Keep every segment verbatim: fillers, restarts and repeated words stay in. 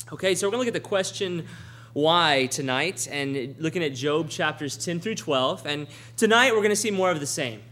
Okay, so we're going to look at the question why tonight, and looking at Job chapters ten through twelve. And tonight we're going to see more of the same.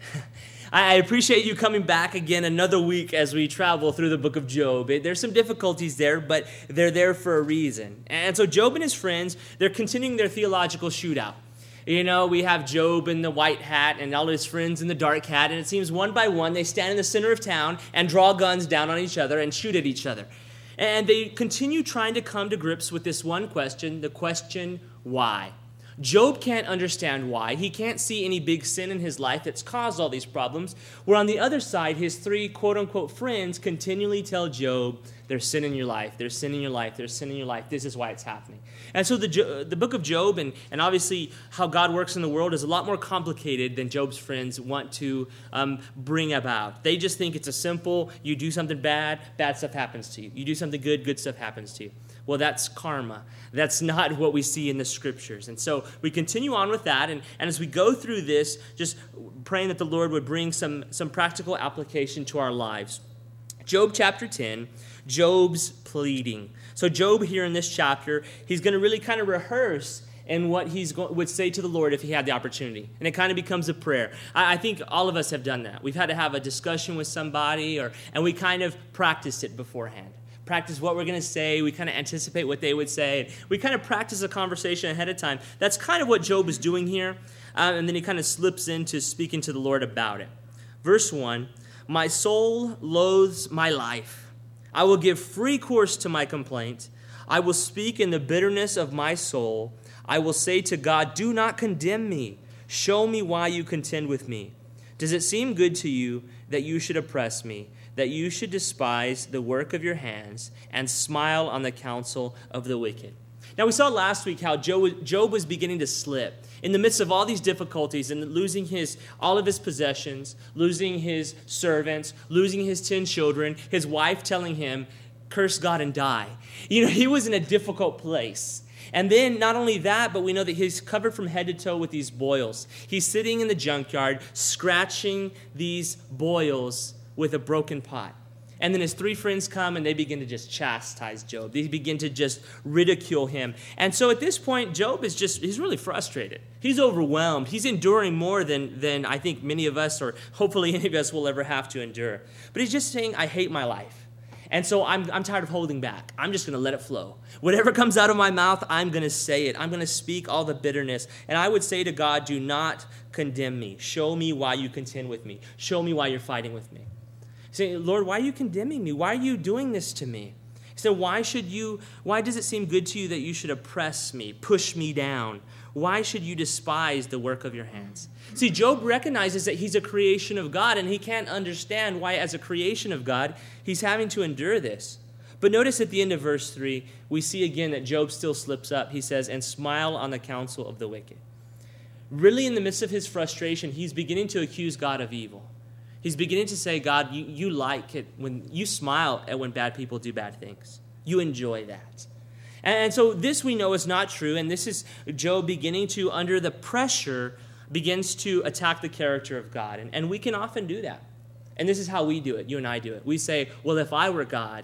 I appreciate you coming back again another week as we travel through the book of Job. There's some difficulties there, but they're there for a reason. And so Job and his friends, they're continuing their theological shootout. You know, we have Job in the white hat and all his friends in the dark hat, and it seems one by one they stand in the center of town and draw guns down on each other and shoot at each other. And they continue trying to come to grips with this one question, the question, why? Job can't understand why. He can't see any big sin in his life that's caused all these problems. Where on the other side, his three quote-unquote friends continually tell Job, there's sin in your life, there's sin in your life, there's sin in your life, this is why it's happening. And so the the book of Job, and, and obviously how God works in the world, is a lot more complicated than Job's friends want to um, bring about. They just think it's a simple, you do something bad, bad stuff happens to you. You do something good, good stuff happens to you. Well, that's karma. That's not what we see in the scriptures. And so we continue on with that. And, and as we go through this, just praying that the Lord would bring some, some practical application to our lives. Job chapter ten, Job's pleading. So Job here in this chapter, he's going to really kind of rehearse in what he would say to the Lord if he had the opportunity. And it kind of becomes a prayer. I, I think all of us have done that. We've had to have a discussion with somebody, or and we kind of practiced it beforehand. Practice what we're going to say. We kind of anticipate what they would say. We kind of practice a conversation ahead of time. That's kind of what Job is doing here. Um, and then he kind of slips into speaking to the Lord about it. Verse one, my soul loathes my life. I will give free course to my complaint. I will speak in the bitterness of my soul. I will say to God, do not condemn me. Show me why you contend with me. Does it seem good to you that you should oppress me, that you should despise the work of your hands and smile on the counsel of the wicked? Now, we saw last week how Job, Job was beginning to slip. In the midst of all these difficulties and losing his all of his possessions, losing his servants, losing his ten children, his wife telling him, curse God and die. You know, he was in a difficult place. And then not only that, but we know that he's covered from head to toe with these boils. He's sitting in the junkyard, scratching these boils with a broken pot. And then his three friends come and they begin to just chastise Job. They begin to just ridicule him. And so at this point, Job is just, he's really frustrated. He's overwhelmed. He's enduring more than, than I think many of us, or hopefully any of us, will ever have to endure. But he's just saying, I hate my life. And so I'm, I'm tired of holding back. I'm just going to let it flow. Whatever comes out of my mouth, I'm going to say it. I'm going to speak all the bitterness. And I would say to God, do not condemn me. Show me why you contend with me. Show me why you're fighting with me. Say, Lord, why are you condemning me? Why are you doing this to me? He said, why should you, why does it seem good to you that you should oppress me, push me down? Why should you despise the work of your hands? See, Job recognizes that he's a creation of God, and he can't understand why, as a creation of God, he's having to endure this. But notice at the end of verse three, we see again that Job still slips up. He says, and smile on the counsel of the wicked. Really, in the midst of his frustration, he's beginning to accuse God of evil. He's beginning to say, God, you, you like it when you smile at when bad people do bad things. You enjoy that. And so this we know is not true, and this is Job beginning to, under the pressure, begins to attack the character of God. And, and we can often do that. And this is how we do it, you and I do it. We say, well, if I were God,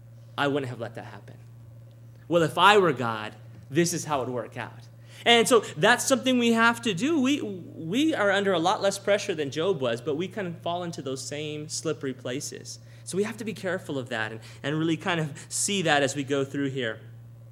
I wouldn't have let that happen. Well, if I were God, this is how it would work out. And so that's something we have to do. We we are under a lot less pressure than Job was, but we kind of fall into those same slippery places. So we have to be careful of that and, and really kind of see that as we go through here.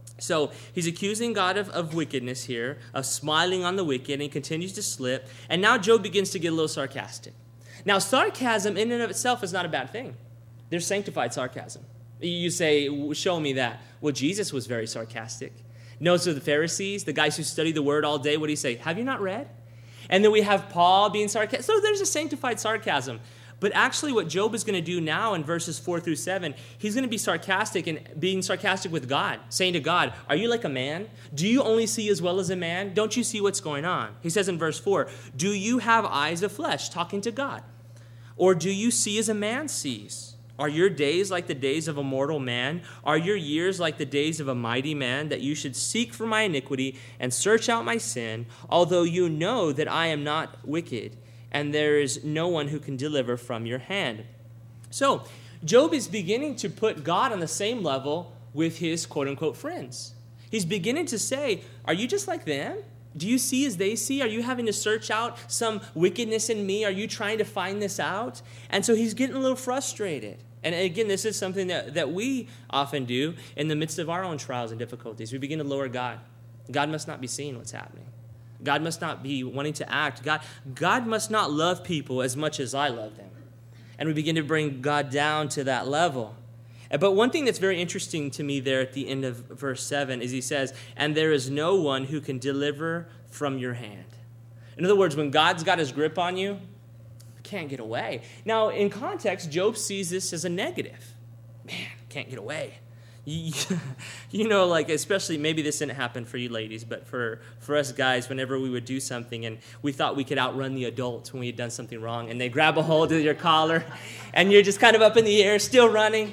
So he's accusing God of, of wickedness here, of smiling on the wicked, and he continues to slip. And now Job begins to get a little sarcastic. Now, sarcasm in and of itself is not a bad thing. There's sanctified sarcasm. You say, show me that. Well, Jesus was very sarcastic. Notice of the Pharisees, the guys who study the word all day, what do you say? Have you not read? And then we have Paul being sarcastic. So there's a sanctified sarcasm. But actually what Job is going to do now in verses four through seven, he's going to be sarcastic and being sarcastic with God, saying to God, are you like a man? Do you only see as well as a man? Don't you see what's going on? He says in verse four, do you have eyes of flesh, talking to God? Or do you see as a man sees? Are your days like the days of a mortal man? Are your years like the days of a mighty man, that you should seek for my iniquity and search out my sin, although you know that I am not wicked, and there is no one who can deliver from your hand? So, Job is beginning to put God on the same level with his quote-unquote friends. He's beginning to say, are you just like them? Do you see as they see? Are you having to search out some wickedness in me? Are you trying to find this out? And so he's getting a little frustrated. And again, this is something that, that we often do in the midst of our own trials and difficulties. We begin to lower God. God must not be seeing what's happening. God must not be wanting to act. God, God must not love people as much as I love them. And we begin to bring God down to that level. But one thing that's very interesting to me there at the end of verse seven is he says, and there is no one who can deliver from your hand. In other words, when God's got his grip on you, you can't get away. Now, in context, Job sees this as a negative. Man, can't get away. You, you know, like, especially, maybe this didn't happen for you ladies, but for, for us guys, whenever we would do something and we thought we could outrun the adult when we had done something wrong, and they grab a hold of your collar, and you're just kind of up in the air, still running,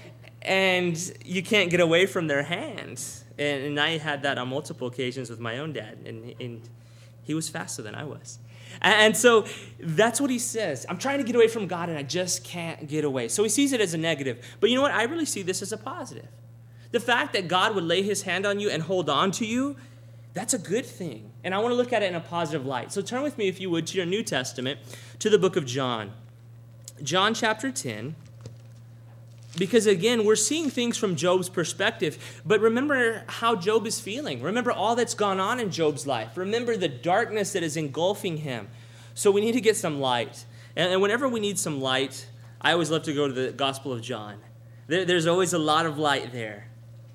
and you can't get away from their hands. And, and I had that on multiple occasions with my own dad, and, and he was faster than I was. And, and so that's what he says. I'm trying to get away from God, and I just can't get away. So he sees it as a negative. But you know what? I really see this as a positive. The fact that God would lay his hand on you and hold on to you, that's a good thing. And I want to look at it in a positive light. So turn with me, if you would, to your New Testament, to the book of John. John chapter ten. Because again, we're seeing things from Job's perspective. But remember how Job is feeling. Remember all that's gone on in Job's life. Remember the darkness that is engulfing him. So we need to get some light. And whenever we need some light, I always love to go to the Gospel of John. There, there's always a lot of light there.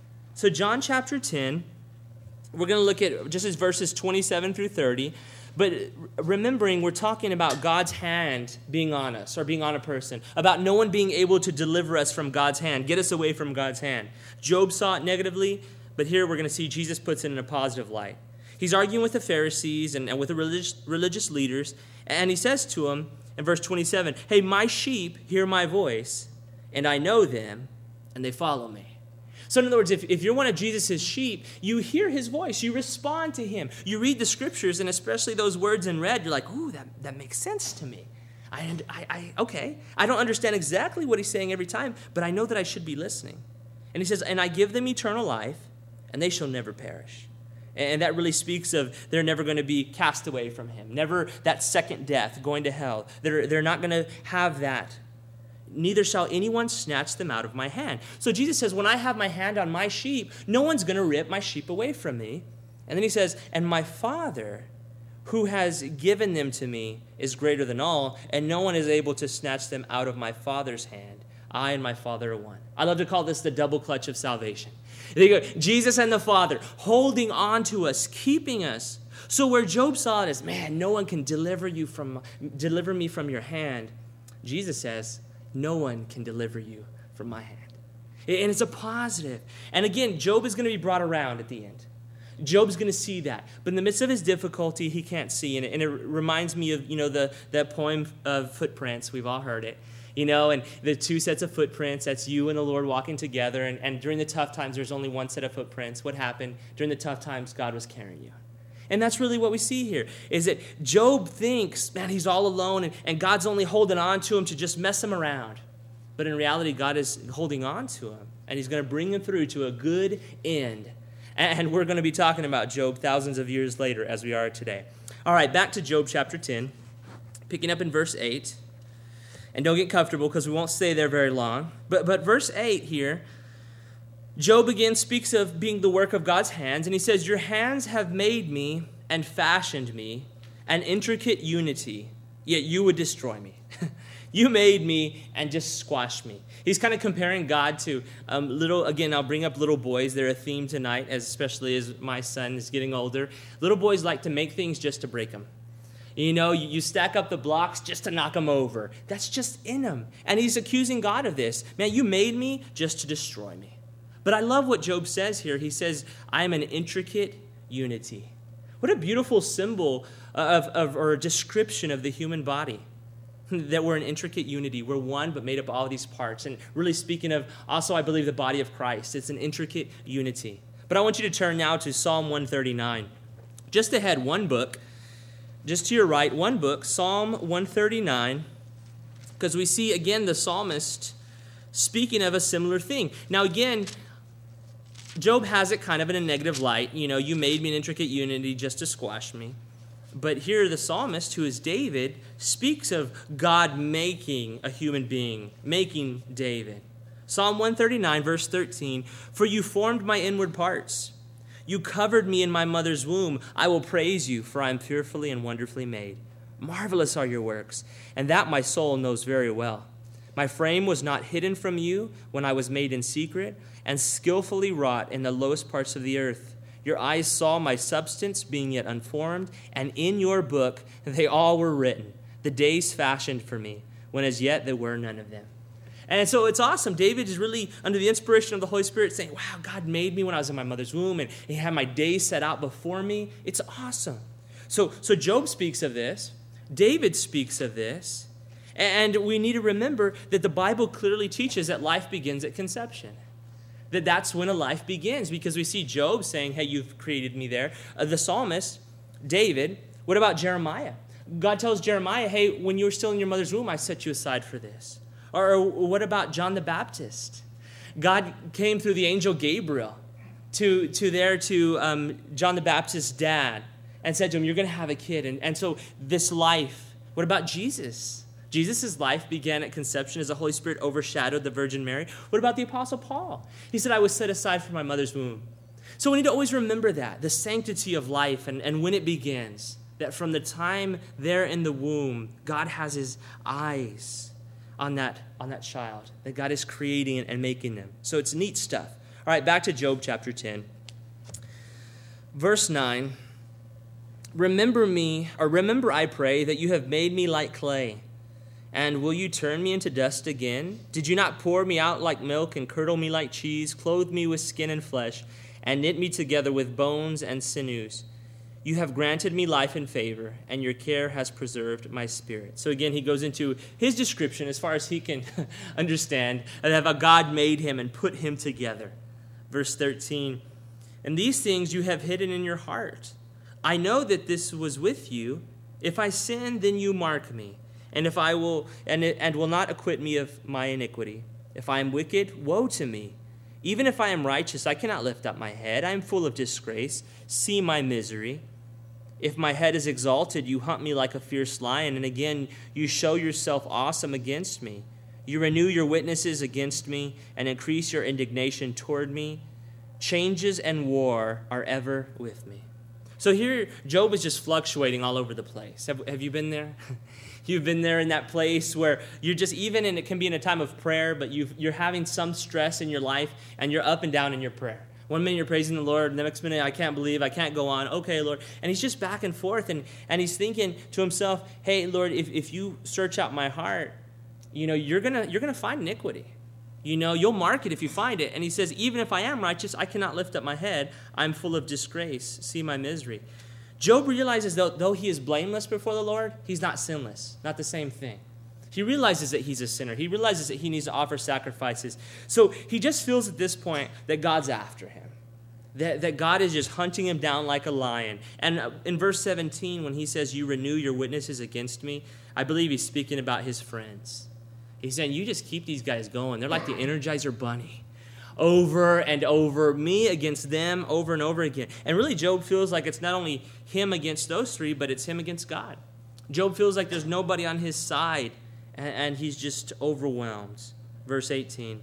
So John chapter ten, we're going to look at just as verses twenty-seven through thirty. But remembering, we're talking about God's hand being on us or being on a person, about no one being able to deliver us from God's hand, get us away from God's hand. Job saw it negatively, but here we're going to see Jesus puts it in a positive light. He's arguing with the Pharisees and, and with the religious, religious leaders, and he says to them in verse twenty-seven, hey, my sheep hear my voice, and I know them, and they follow me. So in other words, if, if you're one of Jesus' sheep, you hear his voice, you respond to him. You read the scriptures, and especially those words in red, you're like, ooh, that, that makes sense to me. I, I, I, okay, I don't understand exactly what he's saying every time, but I know that I should be listening. And he says, and I give them eternal life, and they shall never perish. And that really speaks of they're never going to be cast away from him, never that second death, going to hell. They're, they're not going to have that. Neither shall anyone snatch them out of my hand. So Jesus says, when I have my hand on my sheep, no one's going to rip my sheep away from me. And then he says, and my Father, who has given them to me, is greater than all, and no one is able to snatch them out of my Father's hand. I and my Father are one. I love to call this the double clutch of salvation. There you go. Jesus and the Father holding on to us, keeping us. So where Job saw it as, man, no one can deliver you from, deliver me from your hand. Jesus says, no one can deliver you from my hand. And it's a positive. And again, Job is going to be brought around at the end. Job's going to see that. But in the midst of his difficulty, he can't see. And it, and it reminds me of, you know, the that poem of Footprints. We've all heard it. You know, and the two sets of footprints, that's you and the Lord walking together. And, and during the tough times, there's only one set of footprints. What happened? During the tough times, God was carrying you. And that's really what we see here, is that Job thinks, man, he's all alone, and, and God's only holding on to him to just mess him around. But in reality, God is holding on to him, and he's going to bring him through to a good end. And we're going to be talking about Job thousands of years later, as we are today. All right, back to Job chapter ten, picking up in verse eight. And don't get comfortable, because we won't stay there very long. But, but verse eight here, Job again speaks of being the work of God's hands, and he says, your hands have made me and fashioned me, an intricate unity, yet you would destroy me. You made me and just squashed me. He's kind of comparing God to um, little, again, I'll bring up little boys. They're a theme tonight, as especially as my son is getting older. Little boys like to make things just to break them. You know, you, you stack up the blocks just to knock them over. That's just in them. And he's accusing God of this. Man, you made me just to destroy me. But I love what Job says here. He says, I am an intricate unity. What a beautiful symbol of, of or a description of the human body. That we're an intricate unity. We're one, but made up of all these parts. And really speaking of, also, I believe, the body of Christ. It's an intricate unity. But I want you to turn now to Psalm one thirty-nine. Just ahead, one book. Just to your right, one book, Psalm one thirty-nine. Because we see, again, the psalmist speaking of a similar thing. Now, again, Job has it kind of in a negative light. You know, you made me an intricate unity just to squash me. But here the psalmist, who is David, speaks of God making a human being, making David. Psalm one thirty-nine, verse thirteen, "For you formed my inward parts. You covered me in my mother's womb. I will praise you, for I am fearfully and wonderfully made. Marvelous are your works, and that my soul knows very well. My frame was not hidden from you when I was made in secret and skillfully wrought in the lowest parts of the earth. Your eyes saw my substance being yet unformed, and in your book they all were written, the days fashioned for me, when as yet there were none of them." And so it's awesome. David is really under the inspiration of the Holy Spirit saying, wow, God made me when I was in my mother's womb, and he had my days set out before me. It's awesome. So, so Job speaks of this. David speaks of this. And we need to remember that the Bible clearly teaches that life begins at conception. That that's when a life begins, because we see Job saying, hey, you've created me there. Uh, the psalmist, David, what about Jeremiah? God tells Jeremiah, hey, when you were still in your mother's womb, I set you aside for this. Or what about John the Baptist? God came through the angel Gabriel to, to there to um, John the Baptist's dad and said to him, you're going to have a kid. And, and so this life, what about Jesus? Jesus' life began at conception as the Holy Spirit overshadowed the Virgin Mary. What about the Apostle Paul? He said, I was set aside from my mother's womb. So we need to always remember that, the sanctity of life and, and when it begins, that from the time there in the womb, God has his eyes on that, on that child, that God is creating and making them. So it's neat stuff. All right, back to Job chapter ten. Verse nine, remember me, or remember, I pray, that you have made me like clay. And will you turn me into dust again? Did you not pour me out like milk and curdle me like cheese, clothe me with skin and flesh, and knit me together with bones and sinews? You have granted me life and favor, and your care has preserved my spirit. So again, he goes into his description as far as he can understand of how God made him and put him together. Verse thirteen, and these things you have hidden in your heart. I know that this was with you. If I sin, then you mark me. And if I will, and, and will not acquit me of my iniquity. If I am wicked, woe to me. Even if I am righteous, I cannot lift up my head. I am full of disgrace. See my misery. If my head is exalted, you hunt me like a fierce lion, and again you show yourself awesome against me. You renew your witnesses against me and increase your indignation toward me. Changes and war are ever with me. So here, Job is just fluctuating all over the place. Have, have you been there? You've been there in that place where you're just, even, and it can be in a time of prayer, but you've, you're having some stress in your life, and you're up and down in your prayer. One minute you're praising the Lord, the next minute, I can't believe, I can't go on. Okay, Lord. And he's just back and forth, and, and he's thinking to himself, hey, Lord, if, if you search out my heart, you know, you're gonna you're gonna find iniquity. You know, you'll mark it if you find it. And he says, even if I am righteous, I cannot lift up my head. I'm full of disgrace. See my misery. Job realizes though, though he is blameless before the Lord, he's not sinless. Not the same thing. He realizes that he's a sinner. He realizes that he needs to offer sacrifices. So he just feels at this point that God's after him. That, that God is just hunting him down like a lion. And in verse seventeen, when he says, you renew your witnesses against me, I believe he's speaking about his friends. He's saying, you just keep these guys going. They're like the Energizer Bunny. Over and over, me against them, over and over again. And really, Job feels like it's not only him against those three, but it's him against God. Job feels like there's nobody on his side, and, and he's just overwhelmed. Verse eighteen,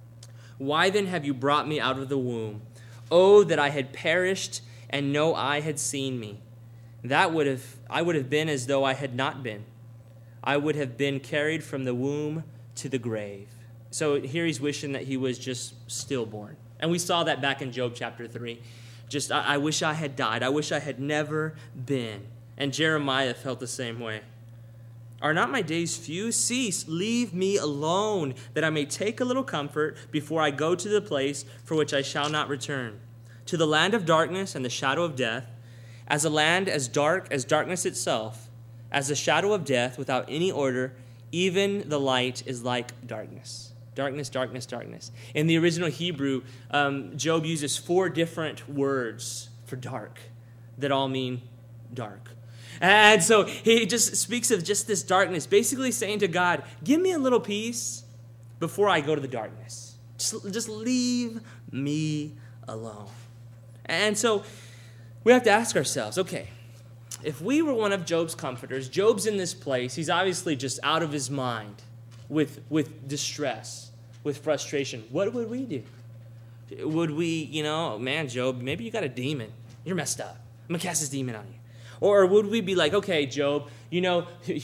why then have you brought me out of the womb? Oh, that I had perished and no eye had seen me. That would have, I would have been as though I had not been. I would have been carried from the womb to the grave. So here he's wishing that he was just stillborn. And we saw that back in Job chapter three. Just, I, I wish I had died. I wish I had never been. And Jeremiah felt the same way. Are not my days few? Cease, leave me alone, that I may take a little comfort before I go to the place for which I shall not return, to the land of darkness and the shadow of death, as a land as dark as darkness itself, as the shadow of death without any order, even the light is like darkness. Darkness, darkness, darkness. In the original Hebrew, um, Job uses four different words for dark that all mean dark. And so he just speaks of just this darkness, basically saying to God, give me a little peace before I go to the darkness. Just, just leave me alone. And so we have to ask ourselves, okay, if we were one of Job's comforters, Job's in this place, he's obviously just out of his mind with, with distress, with frustration. What would we do? Would we, you know, man, Job, maybe you got a demon. You're messed up. I'm going to cast this demon on you. Or would we be like, okay, Job, you know,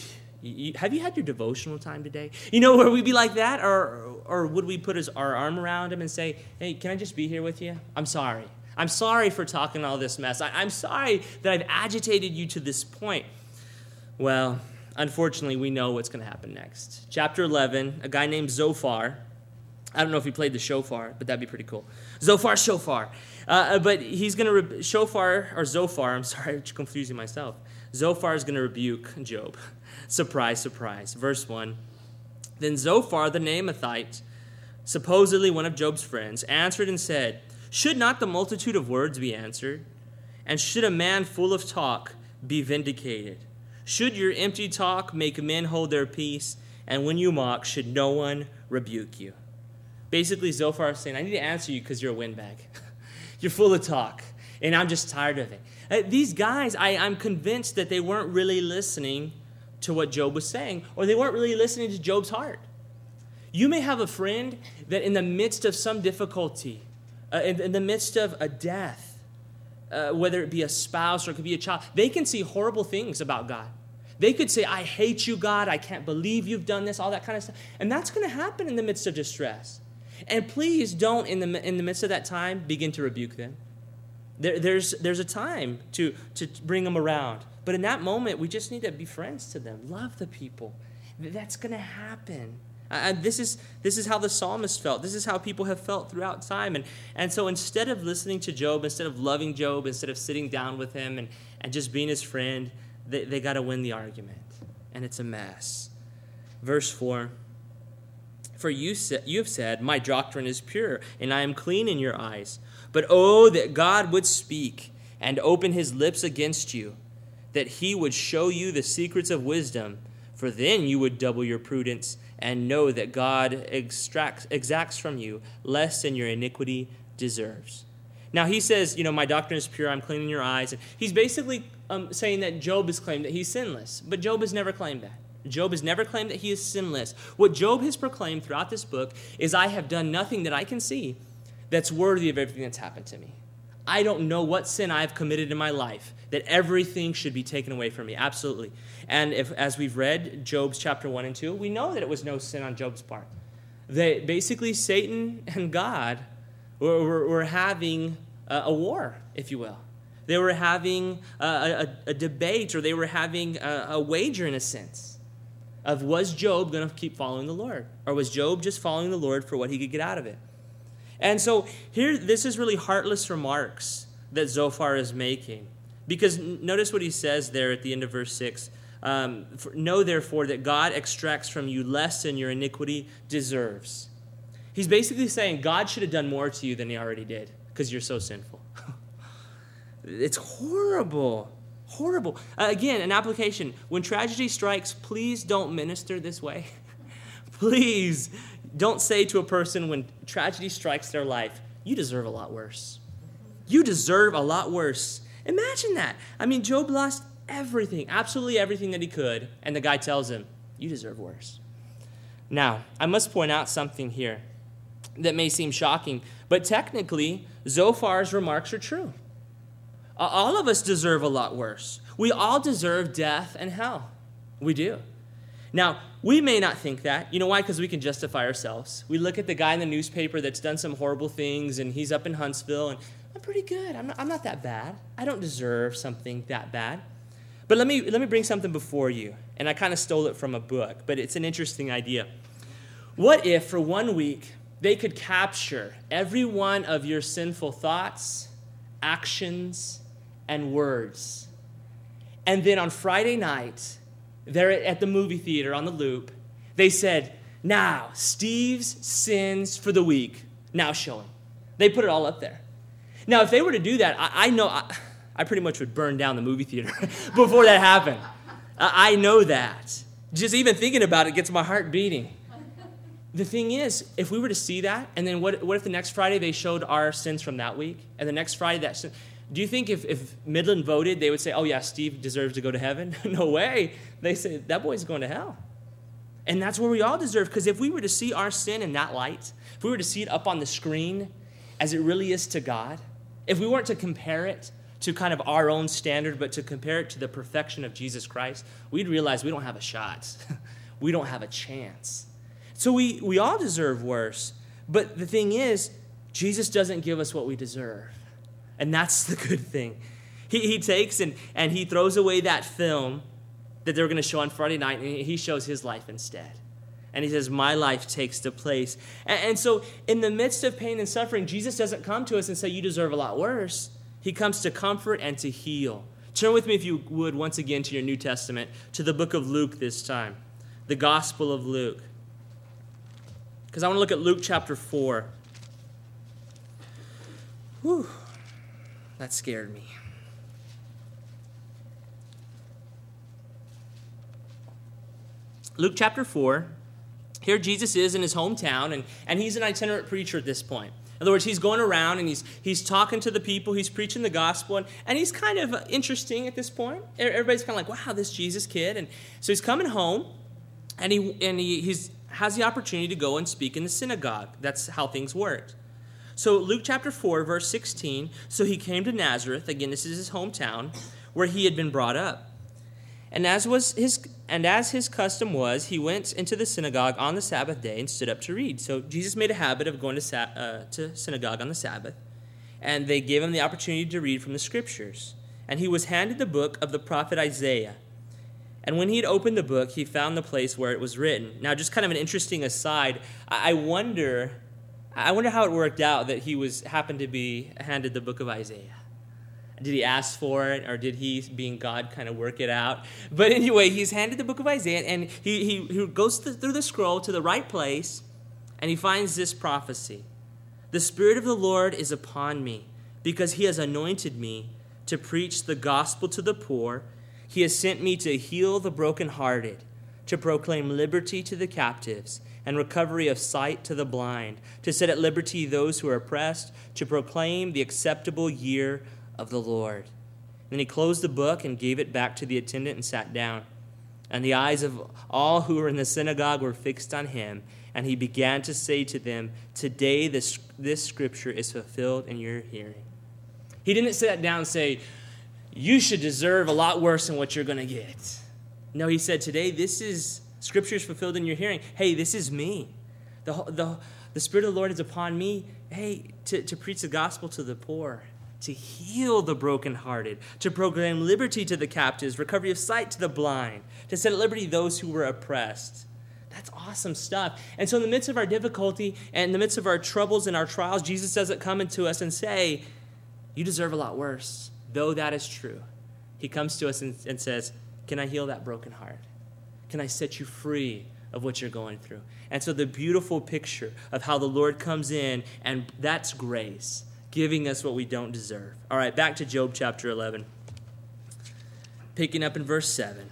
have you had your devotional time today? You know, would we be like that? Or or would we put his, our arm around him and say, hey, can I just be here with you? I'm sorry. I'm sorry for talking all this mess. I, I'm sorry that I've agitated you to this point. Well, unfortunately, we know what's going to happen next. Chapter eleven, a guy named Zophar. I don't know if he played the shofar, but that'd be pretty cool. Zophar, shofar. Uh, but he's going to, re- shofar, or Zophar, I'm sorry, I'm confusing myself. Zophar is going to rebuke Job. Surprise, surprise. Verse one. Then Zophar the Naamathite, supposedly one of Job's friends, answered and said, should not the multitude of words be answered? And should a man full of talk be vindicated? Should your empty talk make men hold their peace? And when you mock, should no one rebuke you? Basically, Zophar is saying, I need to answer you because you're a windbag. You're full of talk, and I'm just tired of it. Uh, these guys, I, I'm convinced that they weren't really listening to what Job was saying, or they weren't really listening to Job's heart. You may have a friend that in the midst of some difficulty, uh, in, in the midst of a death, uh, whether it be a spouse or it could be a child, they can see horrible things about God. They could say, I hate you, God. I can't believe you've done this, all that kind of stuff. And that's going to happen in the midst of distress. And please don't, in the in the midst of that time, begin to rebuke them. There, there's there's a time to, to bring them around. But in that moment, we just need to be friends to them. Love the people. That's going to happen. Uh, this is this is how the psalmist felt. This is how people have felt throughout time. And, and so instead of listening to Job, instead of loving Job, instead of sitting down with him and, and just being his friend, they, they got to win the argument. And it's a mess. Verse four. For you, sa- you have said, my doctrine is pure, and I am clean in your eyes. But oh, that God would speak and open his lips against you, that he would show you the secrets of wisdom, for then you would double your prudence and know that God extracts, exacts from you less than your iniquity deserves. Now he says, you know, my doctrine is pure, I'm clean in your eyes. And he's basically um, saying that Job has claimed that he's sinless, but Job has never claimed that. Job has never claimed that he is sinless. What Job has proclaimed throughout this book is, I have done nothing that I can see that's worthy of everything that's happened to me. I don't know what sin I've committed in my life that everything should be taken away from me. Absolutely. And if, as we've read Job's chapter one and two, we know that it was no sin on Job's part. That basically Satan and God were, were, were having a, a war, if you will. They were having a, a, a debate, or they were having a, a wager in a sense. Of was Job going to keep following the Lord? Or was Job just following the Lord for what he could get out of it? And so here, this is really heartless remarks that Zophar is making. Because notice what he says there at the end of verse six. Um, know therefore that God extracts from you less than your iniquity deserves. He's basically saying God should have done more to you than he already did because you're so sinful. It's horrible. Horrible. Uh, again, an application. When tragedy strikes, please don't minister this way. Please don't say to a person when tragedy strikes their life, you deserve a lot worse. You deserve a lot worse. Imagine that. I mean, Job lost everything, absolutely everything that he could, and the guy tells him, you deserve worse. Now, I must point out something here that may seem shocking, but technically, Zophar's remarks are true. All of us deserve a lot worse. We all deserve death and hell. We do. Now, we may not think that. You know why? Because we can justify ourselves. We look at the guy in the newspaper that's done some horrible things, and he's up in Huntsville, and I'm pretty good. I'm not, I'm not that bad. I don't deserve something that bad. But let me, let me bring something before you, and I kind of stole it from a book, but it's an interesting idea. What if, for one week, they could capture every one of your sinful thoughts, actions, and words. And then on Friday night, they're at the movie theater on the loop. They said, now, Steve's sins for the week, now showing. They put it all up there. Now, if they were to do that, I, I know, I, I pretty much would burn down the movie theater before that happened. I, I know that. Just even thinking about it gets my heart beating. the thing is, if we were to see that, and then what, what if the next Friday they showed our sins from that week, and the next Friday that sin, do you think if, if Midland voted, they would say, oh yeah, Steve deserves to go to heaven? No way. They say, that boy's going to hell. And that's where we all deserve, because if we were to see our sin in that light, if we were to see it up on the screen as it really is to God, if we weren't to compare it to kind of our own standard, but to compare it to the perfection of Jesus Christ, we'd realize we don't have a shot. We don't have a chance. So we, we all deserve worse. But the thing is, Jesus doesn't give us what we deserve. And that's the good thing. He, he takes and, and he throws away that film that they were going to show on Friday night, and he shows his life instead. And he says, my life takes the place. And, and so in the midst of pain and suffering, Jesus doesn't come to us and say, you deserve a lot worse. He comes to comfort and to heal. Turn with me, if you would, once again to your New Testament, to the book of Luke this time, the Gospel of Luke. Because I want to look at Luke chapter four. Whew. That scared me. Luke chapter four. Here Jesus is in his hometown, and, and he's an itinerant preacher at this point. In other words, he's going around, and he's he's talking to the people, he's preaching the gospel, and, and he's kind of interesting at this point. Everybody's kind of like, wow, this Jesus kid. And so he's coming home, and he and he he's, has the opportunity to go and speak in the synagogue. That's how things worked. So Luke chapter four, verse sixteen, so he came to Nazareth, again, this is his hometown, where he had been brought up. And as was his and as his custom was, he went into the synagogue on the Sabbath day and stood up to read. So Jesus made a habit of going to sa- uh, to synagogue on the Sabbath, and they gave him the opportunity to read from the Scriptures. And he was handed the book of the prophet Isaiah. And when he had opened the book, he found the place where it was written. Now, just kind of an interesting aside, I wonder... I wonder how it worked out that he was happened to be handed the book of Isaiah. Did he ask for it, or did he, being God, kind of work it out? But anyway, he's handed the book of Isaiah, and he, he, he goes through the scroll to the right place, and he finds this prophecy. The Spirit of the Lord is upon me, because he has anointed me to preach the gospel to the poor. He has sent me to heal the brokenhearted, to proclaim liberty to the captives, and recovery of sight to the blind, to set at liberty those who are oppressed, to proclaim the acceptable year of the Lord. Then he closed the book and gave it back to the attendant and sat down. And the eyes of all who were in the synagogue were fixed on him, and he began to say to them, today this, this scripture is fulfilled in your hearing. He didn't sit down and say, you should deserve a lot worse than what you're going to get. No, he said, today this is Scripture is fulfilled in your hearing. Hey, this is me. The, the, the Spirit of the Lord is upon me, hey, to, to preach the gospel to the poor, to heal the brokenhearted, to proclaim liberty to the captives, recovery of sight to the blind, to set at liberty those who were oppressed. That's awesome stuff. And so in the midst of our difficulty and in the midst of our troubles and our trials, Jesus doesn't come into us and say, you deserve a lot worse, though that is true. He comes to us and, and says, can I heal that broken heart? Can I set you free of what you're going through? And so the beautiful picture of how the Lord comes in, and that's grace, giving us what we don't deserve. All right, back to Job chapter eleven. Picking up in verse seven.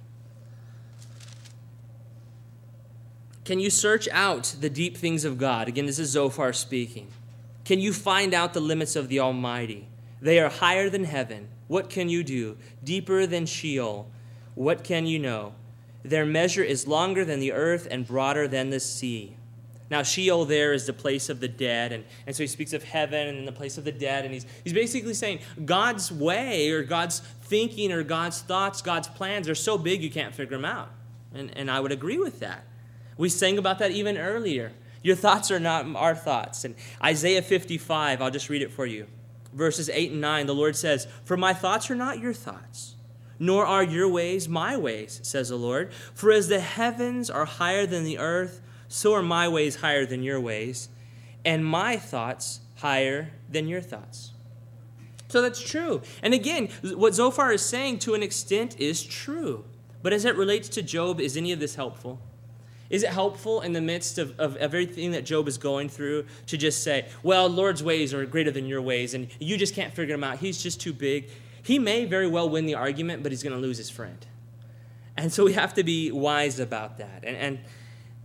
Can you search out the deep things of God? Again, this is Zophar speaking. Can you find out the limits of the Almighty? They are higher than heaven. What can you do? Deeper than Sheol. What can you know? Their measure is longer than the earth and broader than the sea. Now, Sheol there is the place of the dead, and, and so he speaks of heaven and the place of the dead, and he's, he's basically saying God's way or God's thinking or God's thoughts, God's plans are so big you can't figure them out. And, and I would agree with that. We sang about that even earlier. Your thoughts are not our thoughts. And Isaiah fifty-five, I'll just read it for you. Verses eight and nine, the Lord says, for my thoughts are not your thoughts, nor are your ways my ways, says the Lord. For as the heavens are higher than the earth, so are my ways higher than your ways, and my thoughts higher than your thoughts. So that's true. And again, what Zophar is saying to an extent is true. But as it relates to Job, is any of this helpful? Is it helpful in the midst of, of everything that Job is going through to just say, well, Lord's ways are greater than your ways, and you just can't figure them out. He's just too big. He may very well win the argument, but he's going to lose his friend. And so we have to be wise about that. And, and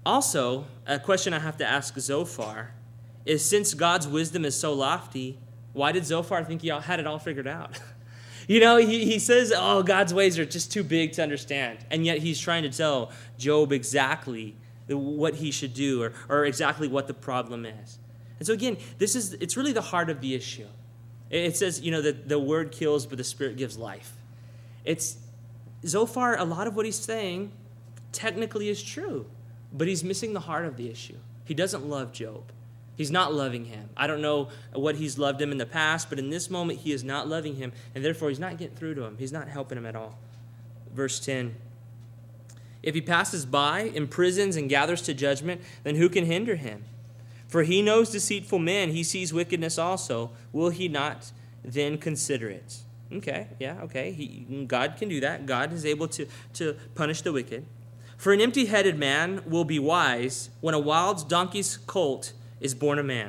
Also, a question I have to ask Zophar is, since God's wisdom is so lofty, why did Zophar think he had it all figured out? You know, he, he says, oh, God's ways are just too big to understand. And yet he's trying to tell Job exactly what he should do, or, or exactly what the problem is. And so again, this is it's really the heart of the issue. It says, you know, that the word kills, but the Spirit gives life. It's Zophar, a lot of what he's saying technically is true, but he's missing the heart of the issue. He doesn't love Job. He's not loving him. I don't know what he's loved him in the past, but in this moment, he is not loving him, and therefore he's not getting through to him. He's not helping him at all. Verse ten, if he passes by, imprisons, and gathers to judgment, then who can hinder him? For he knows deceitful men, he sees wickedness also. Will he not then consider it? Okay, yeah, okay. He, God can do that. God is able to, to punish the wicked. For an empty-headed man will be wise when a wild donkey's colt is born a man.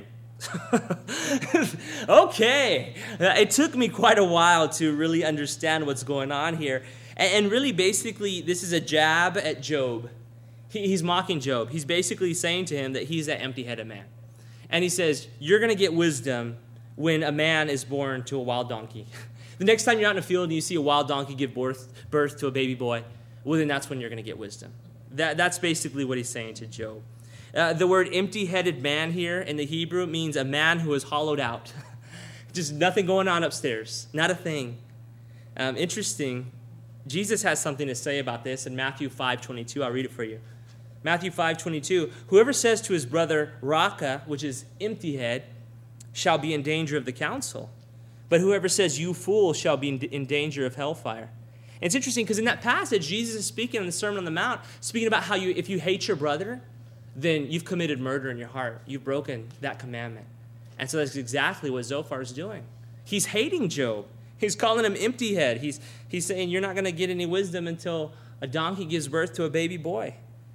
Okay. It took me quite a while to really understand what's going on here. And really, basically, this is a jab at Job. He's mocking Job. He's basically saying to him that he's that empty-headed man. And he says, you're going to get wisdom when a man is born to a wild donkey. The next time you're out in a field and you see a wild donkey give birth, birth to a baby boy, well, then that's when you're going to get wisdom. That, that's basically what he's saying to Job. Uh, the word empty-headed man here in the Hebrew means a man who is hollowed out. Just nothing going on upstairs. Not a thing. Um, interesting. Jesus has something to say about this in Matthew five twenty-two. I'll read it for you. Matthew five twenty-two, whoever says to his brother, Raka, which is empty head, shall be in danger of the council. But whoever says, you fool, shall be in danger of hellfire. And it's interesting because in that passage, Jesus is speaking in the Sermon on the Mount, speaking about how you, if you hate your brother, then you've committed murder in your heart. You've broken that commandment. And so that's exactly what Zophar is doing. He's hating Job. He's calling him empty head. He's, he's saying you're not going to get any wisdom until a donkey gives birth to a baby boy.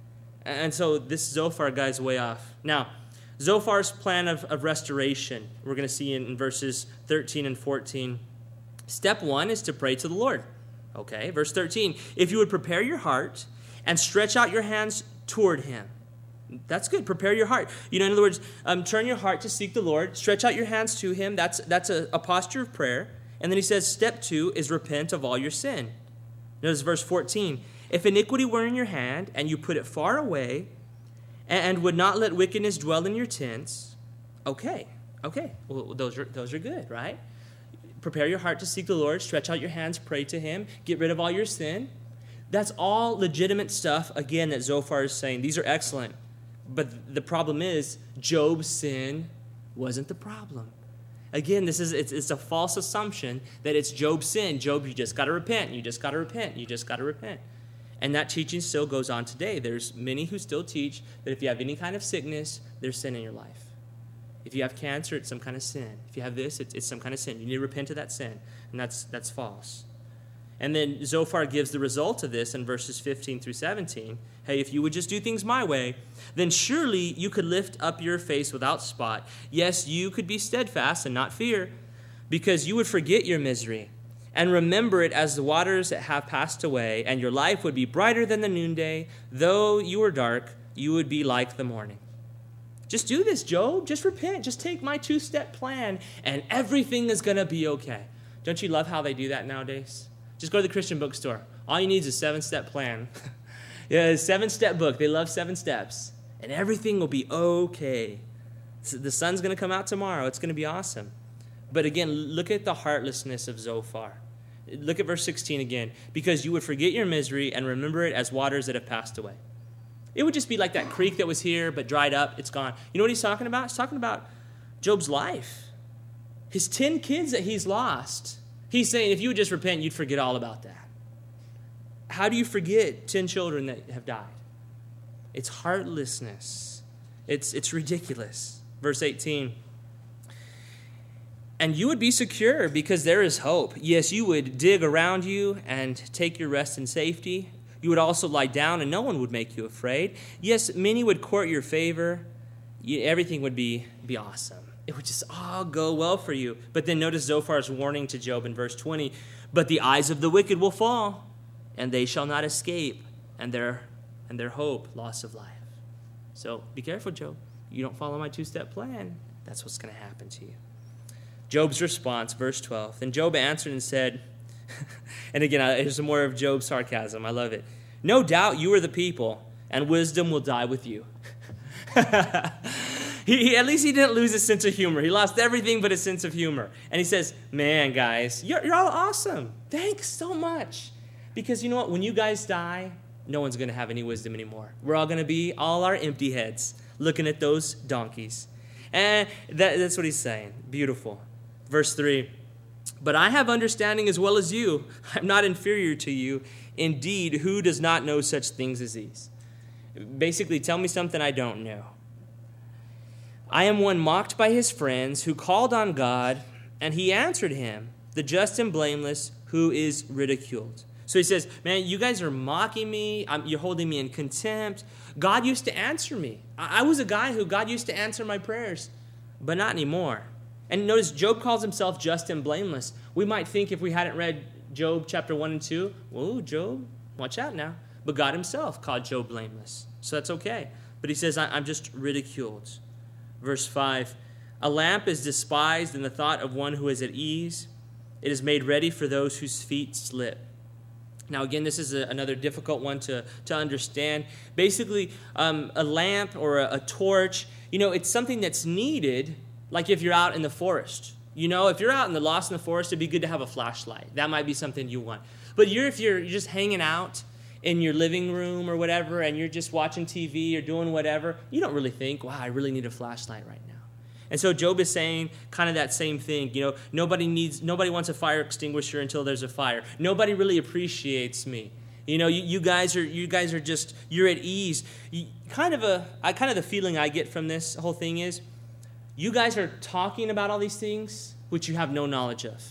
And so this Zophar guy's way off. Now, Zophar's plan of, of restoration, we're going to see in, in verses thirteen and fourteen. Step one is to pray to the Lord. Okay, verse thirteen. If you would prepare your heart and stretch out your hands toward him. That's good. Prepare your heart. You know, in other words, um, turn your heart to seek the Lord. Stretch out your hands to him. That's, that's a, a posture of prayer. And then he says, step two is repent of all your sin. Notice verse fourteen. If iniquity were in your hand, and you put it far away, and would not let wickedness dwell in your tents, okay, okay, well, those are, those are good, right? Prepare your heart to seek the Lord, stretch out your hands, pray to him, get rid of all your sin. That's all legitimate stuff, again, that Zophar is saying. These are excellent. But the problem is, Job's sin wasn't the problem. Again, this is it's, it's a false assumption that it's Job's sin. Job, you just got to repent. You just got to repent. You just got to repent. And that teaching still goes on today. There's many who still teach that if you have any kind of sickness, there's sin in your life. If you have cancer, it's some kind of sin. If you have this, it's, it's some kind of sin. You need to repent of that sin. And that's that's false. And then Zophar gives the result of this in verses fifteen through seventeen. Hey, if you would just do things my way, then surely you could lift up your face without spot. Yes, you could be steadfast and not fear, because you would forget your misery and remember it as the waters that have passed away, and your life would be brighter than the noonday. Though you were dark, you would be like the morning. Just do this, Job. Just repent. Just take my two-step plan, and everything is going to be okay. Don't you love how they do that nowadays? Just go to the Christian bookstore. All you need is a seven-step plan. Yeah, a seven-step book. They love seven steps. And everything will be okay. The sun's going to come out tomorrow. It's going to be awesome. But again, look at the heartlessness of Zophar. Look at verse sixteen again. Because you would forget your misery and remember it as waters that have passed away. It would just be like that creek that was here but dried up. It's gone. You know what he's talking about? He's talking about Job's life. His ten kids that he's lost. He's saying if you would just repent, you'd forget all about that. How do you forget ten children that have died? It's heartlessness. It's, it's ridiculous. Verse eighteen. And you would be secure because there is hope. Yes, you would dig around you and take your rest in safety. You would also lie down and no one would make you afraid. Yes, many would court your favor. You, everything would be, be awesome. It would just all go well for you. But then notice Zophar's warning to Job in verse twenty. But the eyes of the wicked will fall, and they shall not escape, and their, and their hope, loss of life. So be careful, Job. You don't follow my two-step plan, that's what's going to happen to you. Job's response, verse twelve. Then Job answered and said, and again, here's some more of Job's sarcasm. I love it. No doubt you are the people, and wisdom will die with you. he, he, at least he didn't lose his sense of humor. He lost everything but his sense of humor. And he says, man, guys, you're, you're all awesome. Thanks so much. Because you know what? When you guys die, no one's going to have any wisdom anymore. We're all going to be all our empty heads looking at those donkeys. And that, that's what he's saying. Beautiful. Verse three, but I have understanding as well as you. I'm not inferior to you. Indeed, who does not know such things as these? Basically, tell me something I don't know. I am one mocked by his friends who called on God, and he answered him, the just and blameless, who is ridiculed. So he says, man, you guys are mocking me. I'm, you're holding me in contempt. God used to answer me. I, I was a guy who God used to answer my prayers, but not anymore. And notice Job calls himself just and blameless. We might think if we hadn't read Job chapter one and two, whoa, Job, watch out now. But God himself called Job blameless. So that's okay. But he says, I'm just ridiculed. Verse five, a lamp is despised in the thought of one who is at ease. It is made ready for those whose feet slip. Now, again, this is a, another difficult one to, to understand. Basically, um, a lamp or a, a torch, you know, it's something that's needed, like if you're out in the forest. You know, if you're out in the lost in the forest, it'd be good to have a flashlight. That might be something you want. But you're if you're, you're just hanging out in your living room or whatever, and you're just watching T V or doing whatever, you don't really think, wow, I really need a flashlight right now. And so Job is saying kind of that same thing. You know, nobody needs, nobody wants a fire extinguisher until there's a fire. Nobody really appreciates me. You know, you, you guys are, you guys are just, you're at ease. You, kind of a, I kind of the feeling I get from this whole thing is, you guys are talking about all these things which you have no knowledge of.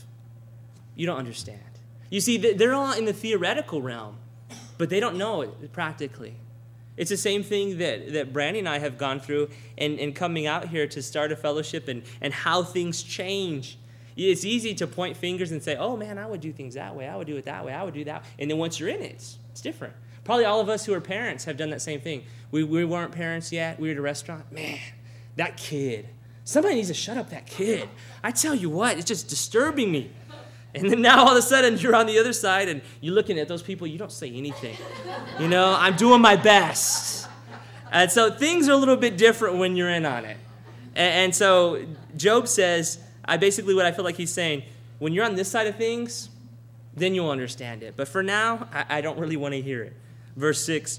You don't understand. You see, they're all in the theoretical realm, but they don't know it practically. It's the same thing that, that Brandy and I have gone through in, in coming out here to start a fellowship and, and how things change. It's easy to point fingers and say, oh, man, I would do things that way. I would do it that way. I would do that. And then once you're in it, it's, it's different. Probably all of us who are parents have done that same thing. We, we weren't parents yet. We were at a restaurant. Man, that kid. Somebody needs to shut up that kid. I tell you what, it's just disturbing me. And then now all of a sudden you're on the other side and you're looking at those people, you don't say anything. You know, I'm doing my best. And so things are a little bit different when you're in on it. And, and so Job says, I basically what I feel like he's saying, when you're on this side of things, then you'll understand it. But for now, I, I don't really want to hear it. Verse six,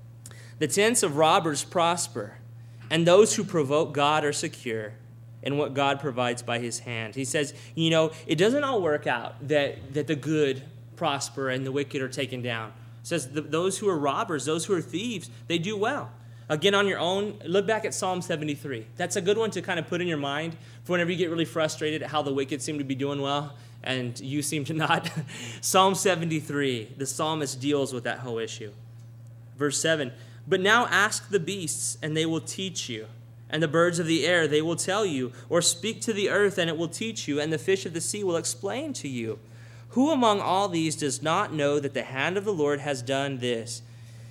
the tents of robbers prosper, and those who provoke God are secure in what God provides by his hand. He says, you know, it doesn't all work out that, that the good prosper and the wicked are taken down. It says the, those who are robbers, those who are thieves, they do well. Again, on your own, look back at Psalm seventy-three. That's a good one to kind of put in your mind for whenever you get really frustrated at how the wicked seem to be doing well and you seem to not. Psalm seventy-three, the psalmist deals with that whole issue. Verse seven, but now ask the beasts, and they will teach you. And the birds of the air, they will tell you, or speak to the earth, and it will teach you, and the fish of the sea will explain to you. Who among all these does not know that the hand of the Lord has done this,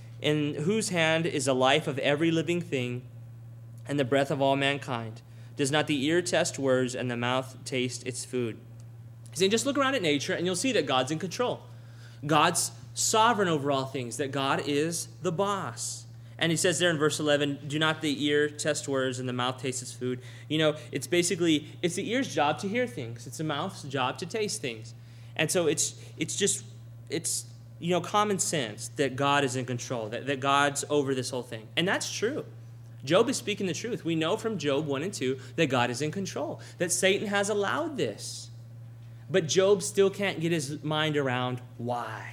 in whose hand is the life of every living thing, and the breath of all mankind? Does not the ear test words, and the mouth taste its food? See, just look around at nature, and you'll see that God's in control. God's sovereign over all things, that God is the boss. And he says there in verse eleven, do not the ear test words and the mouth taste its food. You know, it's basically, it's the ear's job to hear things. It's the mouth's job to taste things. And so it's it's just, it's, you know, common sense that God is in control, that, that God's over this whole thing. And that's true. Job is speaking the truth. We know from Job one and two that God is in control, that Satan has allowed this. But Job still can't get his mind around why.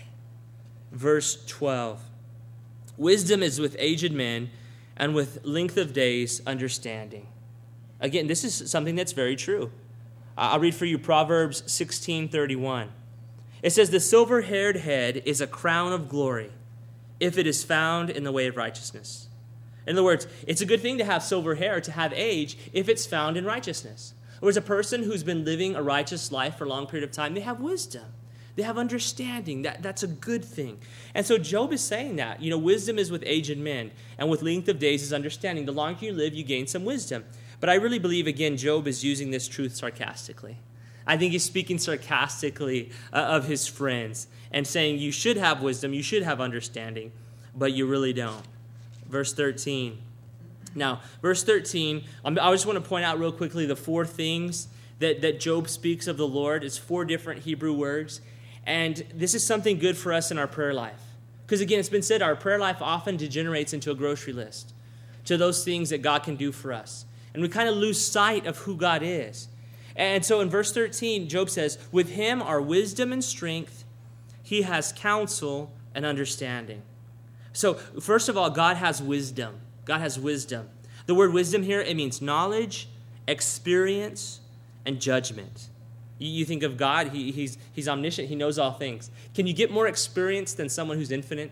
Verse twelve. Wisdom is with aged men, and with length of days, understanding. Again, this is something that's very true. I'll read for you Proverbs sixteen thirty-one. It says, the silver-haired head is a crown of glory, if it is found in the way of righteousness. In other words, it's a good thing to have silver hair, to have age, if it's found in righteousness. Whereas a person who's been living a righteous life for a long period of time, they have wisdom. They have understanding. That, that's a good thing. And so Job is saying that. You know, wisdom is with aged men, and with length of days is understanding. The longer you live, you gain some wisdom. But I really believe, again, Job is using this truth sarcastically. I think he's speaking sarcastically uh, of his friends and saying you should have wisdom, you should have understanding, but you really don't. Verse thirteen. Now, verse thirteen, I just want to point out real quickly the four things that, that Job speaks of the Lord. It's four different Hebrew words. And this is something good for us in our prayer life. Because again, it's been said, our prayer life often degenerates into a grocery list to those things that God can do for us. And we kind of lose sight of who God is. And so in verse thirteen, Job says, with him are wisdom and strength. He has counsel and understanding. So first of all, God has wisdom. God has wisdom. The word wisdom here, it means knowledge, experience, and judgment. You think of God, he, he's, he's omniscient. He knows all things. Can you get more experience than someone who's infinite?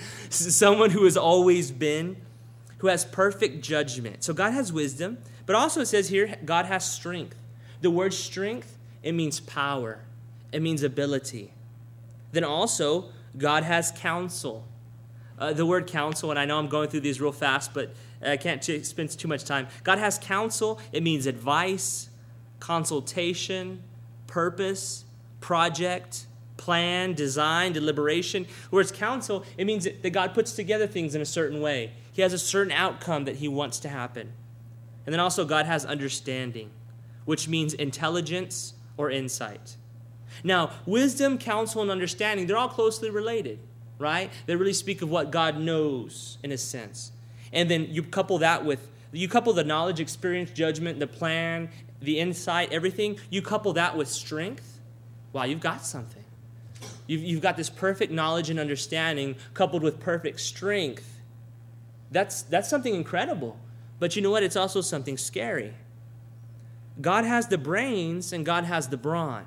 Someone who has always been, who has perfect judgment. So God has wisdom, but also it says here, God has strength. The word strength, it means power. It means ability. Then also, God has counsel. Uh, the word counsel, and I know I'm going through these real fast, but I can't t- spend too much time. God has counsel. It means advice, consultation, purpose, project, plan, design, deliberation. Whereas counsel, it means that God puts together things in a certain way. He has a certain outcome that he wants to happen. And then also God has understanding, which means intelligence or insight. Now, wisdom, counsel, and understanding, they're all closely related, right? They really speak of what God knows in a sense. And then you couple that with, you couple the knowledge, experience, judgment, the plan, the insight, everything, you couple that with strength, wow, you've got something. You've, you've got this perfect knowledge and understanding coupled with perfect strength. That's, that's something incredible. But you know what? It's also something scary. God has the brains and God has the brawn.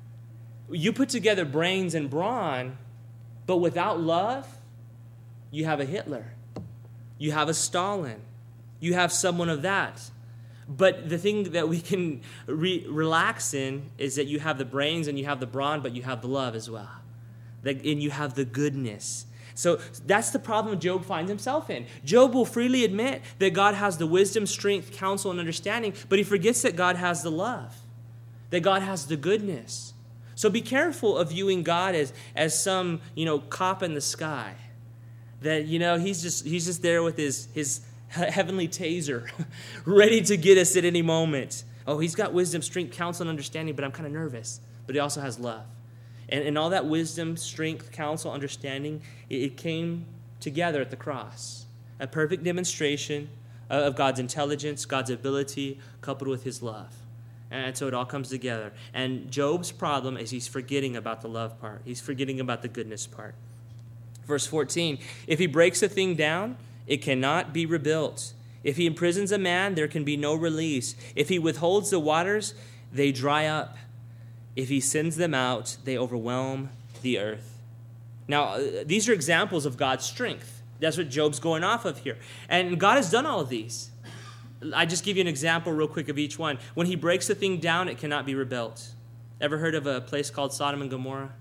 You put together brains and brawn, but without love, you have a Hitler. You have a Stalin. You have someone of that. But the thing that we can re- relax in is that you have the brains and you have the brawn, but you have the love as well. That, and you have the goodness. So that's the problem Job finds himself in. Job will freely admit that God has the wisdom, strength, counsel, and understanding, but he forgets that God has the love, that God has the goodness. So be careful of viewing God as, as some, you know, cop in the sky. That, you know, he's just he's just there with his, his heavenly taser, ready to get us at any moment. Oh, he's got wisdom, strength, counsel, and understanding, but I'm kind of nervous. But he also has love. And, and all that wisdom, strength, counsel, understanding, it, it came together at the cross. A perfect demonstration of God's intelligence, God's ability, coupled with his love. And so it all comes together. And Job's problem is he's forgetting about the love part. He's forgetting about the goodness part. Verse fourteen, if he breaks a thing down, it cannot be rebuilt. If he imprisons a man, there can be no release. If he withholds the waters, they dry up. If he sends them out, they overwhelm the earth. Now, these are examples of God's strength. That's what Job's going off of here. And God has done all of these. I just give you an example real quick of each one. When he breaks a thing down, it cannot be rebuilt. Ever heard of a place called Sodom and Gomorrah?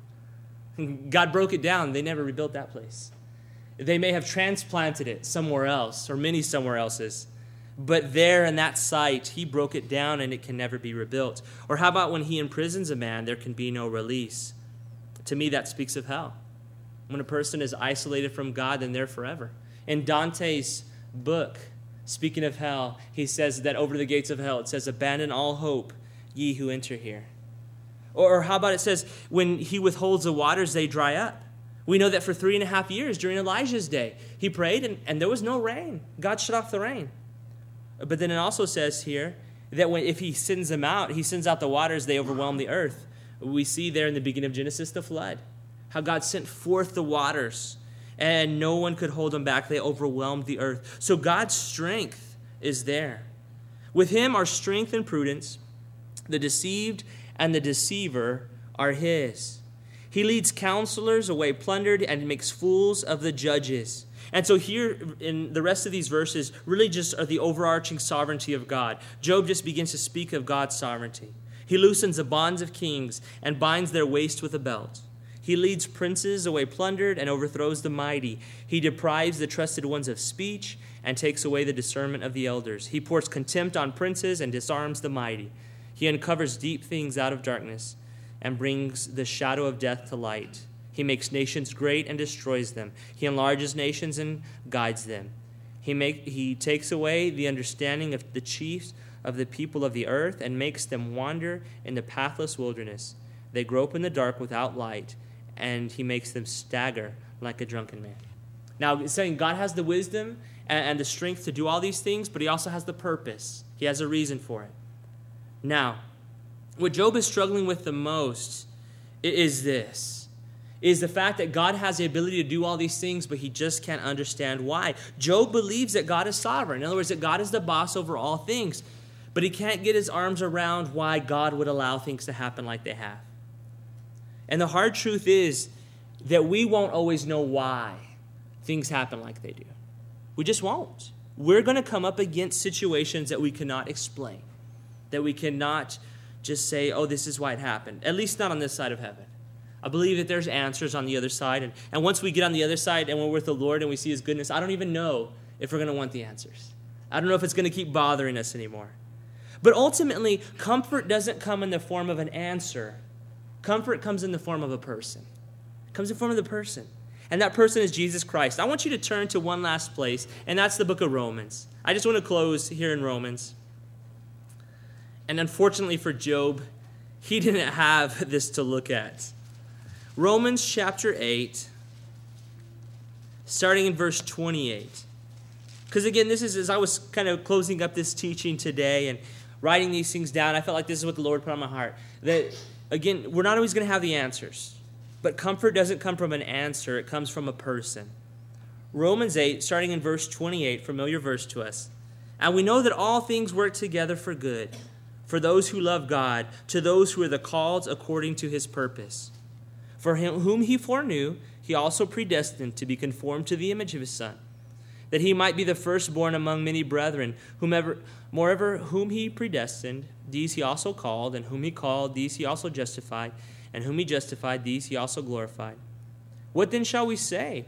God broke it down. They never rebuilt that place. They may have transplanted it somewhere else, or many somewhere else's. But there in that site, he broke it down and it can never be rebuilt. Or how about when he imprisons a man, there can be no release? To me, that speaks of hell. When a person is isolated from God, then they're forever. In Dante's book, speaking of hell, he says that over the gates of hell, it says, abandon all hope, ye who enter here. Or, or how about it says, when he withholds the waters, they dry up. We know that for three and a half years during Elijah's day, he prayed and, and there was no rain. God shut off the rain. But then it also says here that when if he sends them out, he sends out the waters, they overwhelm the earth. We see there in the beginning of Genesis the flood, how God sent forth the waters and no one could hold them back. They overwhelmed the earth. So God's strength is there. With him are strength and prudence. The deceived and the deceiver are his. He leads counselors away plundered and makes fools of the judges. And so here in the rest of these verses really just are the overarching sovereignty of God. Job just begins to speak of God's sovereignty. He loosens the bonds of kings and binds their waist with a belt. He leads princes away plundered and overthrows the mighty. He deprives the trusted ones of speech and takes away the discernment of the elders. He pours contempt on princes and disarms the mighty. He uncovers deep things out of darkness and brings the shadow of death to light. He makes nations great and destroys them. He enlarges nations and guides them. He make, he takes away the understanding of the chiefs of the people of the earth and makes them wander in the pathless wilderness. They grope in the dark without light, and he makes them stagger like a drunken man. Now, it's saying God has the wisdom and, and the strength to do all these things, but he also has the purpose. He has a reason for it. Now, what Job is struggling with the most is this, is the fact that God has the ability to do all these things, but he just can't understand why. Job believes that God is sovereign. In other words, that God is the boss over all things, but he can't get his arms around why God would allow things to happen like they have. And the hard truth is that we won't always know why things happen like they do. We just won't. We're going to come up against situations that we cannot explain, that we cannot just say, oh, this is why it happened, at least not on this side of heaven. I believe that there's answers on the other side, and, and once we get on the other side and we're with the Lord and we see his goodness, I don't even know if we're going to want the answers. I don't know if it's going to keep bothering us anymore. But ultimately, comfort doesn't come in the form of an answer. Comfort comes in the form of a person. It comes in the form of the person. And that person is Jesus Christ. I want you to turn to one last place, and that's the book of Romans. I just want to close here in Romans. And unfortunately for Job, he didn't have this to look at. Romans chapter eight, starting in verse twenty-eight. Because again, this is as I was kind of closing up this teaching today and writing these things down, I felt like this is what the Lord put on my heart. That, again, we're not always going to have the answers. But comfort doesn't come from an answer. It comes from a person. Romans eight, starting in verse twenty-eight, familiar verse to us. And we know that all things work together for good, for those who love God, to those who are the called according to his purpose. For him, whom he foreknew, he also predestined to be conformed to the image of his Son, that he might be the firstborn among many brethren. Whomever, moreover, whom he predestined, these he also called, and whom he called, these he also justified, and whom he justified, these he also glorified. What then shall we say?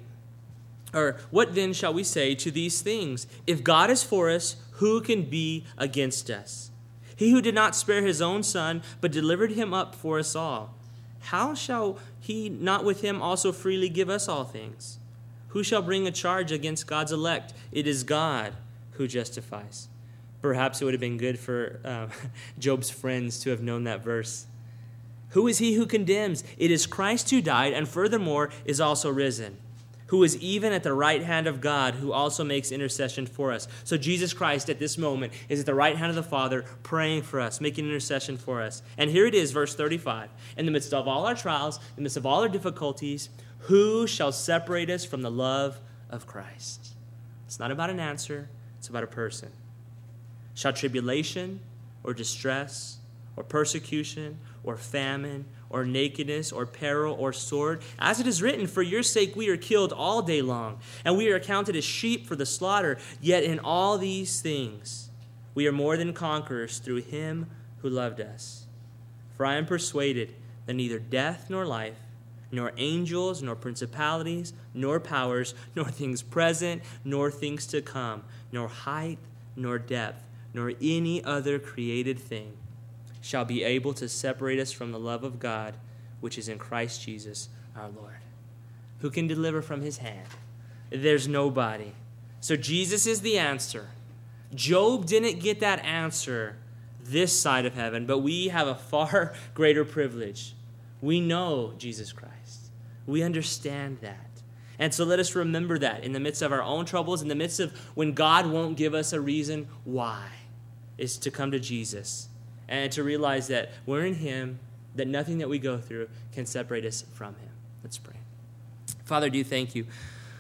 Or what then shall we say to these things? If God is for us, who can be against us? He who did not spare his own Son, but delivered him up for us all, how shall he not with him also freely give us all things? Who shall bring a charge against God's elect? It is God who justifies. Perhaps it would have been good for uh, Job's friends to have known that verse. Who is he who condemns? It is Christ who died, and furthermore is also risen, who is even at the right hand of God, who also makes intercession for us. So Jesus Christ at this moment is at the right hand of the Father, praying for us, making intercession for us. And here it is, verse thirty-five. In the midst of all our trials, in the midst of all our difficulties, who shall separate us from the love of Christ? It's not about an answer, it's about a person. Shall tribulation or distress or persecution or famine or nakedness or peril or sword? As it is written, for your sake we are killed all day long, and we are accounted as sheep for the slaughter. Yet in all these things we are more than conquerors through him who loved us. For I am persuaded that neither death nor life, nor angels, nor principalities, nor powers, nor things present, nor things to come, nor height, nor depth, nor any other created thing shall be able to separate us from the love of God, which is in Christ Jesus our Lord. Who can deliver from his hand? There's nobody. So Jesus is the answer. Job didn't get that answer this side of heaven, but we have a far greater privilege. We know Jesus Christ. We understand that. And so let us remember that in the midst of our own troubles, in the midst of when God won't give us a reason why, is to come to Jesus and to realize that we're in him, that nothing that we go through can separate us from him. Let's pray. Father, do thank you,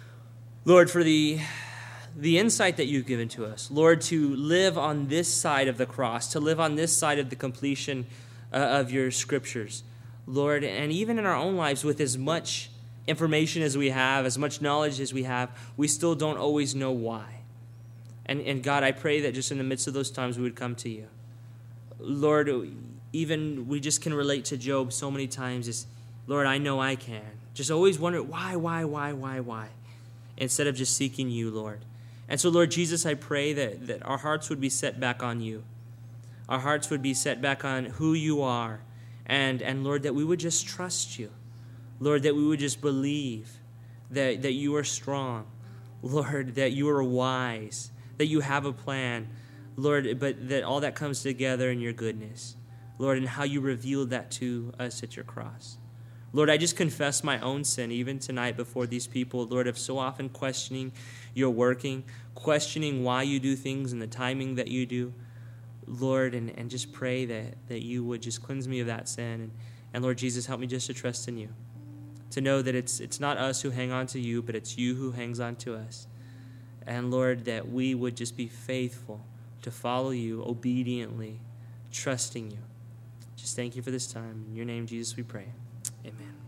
Lord, for the, the insight that you've given to us. Lord, to live on this side of the cross, to live on this side of the completion uh, of your scriptures. Lord, and even in our own lives, with as much information as we have, as much knowledge as we have, we still don't always know why. And, and God, I pray that just in the midst of those times we would come to you. Lord, even we just can relate to Job so many times. Is, Lord, I know I can. Just always wonder why, why, why, why, why, instead of just seeking you, Lord. And so, Lord Jesus, I pray that, that our hearts would be set back on you. Our hearts would be set back on who you are. And, and Lord, that we would just trust you. Lord, that we would just believe that, that you are strong. Lord, that you are wise, that you have a plan. Lord, but that all that comes together in your goodness. Lord, and how you revealed that to us at your cross. Lord, I just confess my own sin even tonight before these people, Lord, of so often questioning your working, questioning why you do things and the timing that you do. Lord, and, and just pray that, that you would just cleanse me of that sin. And, and Lord Jesus, help me just to trust in you, to know that it's it's not us who hang on to you, but it's you who hangs on to us. And Lord, that we would just be faithful to follow you obediently, trusting you. Just thank you for this time. In your name, Jesus, we pray. Amen.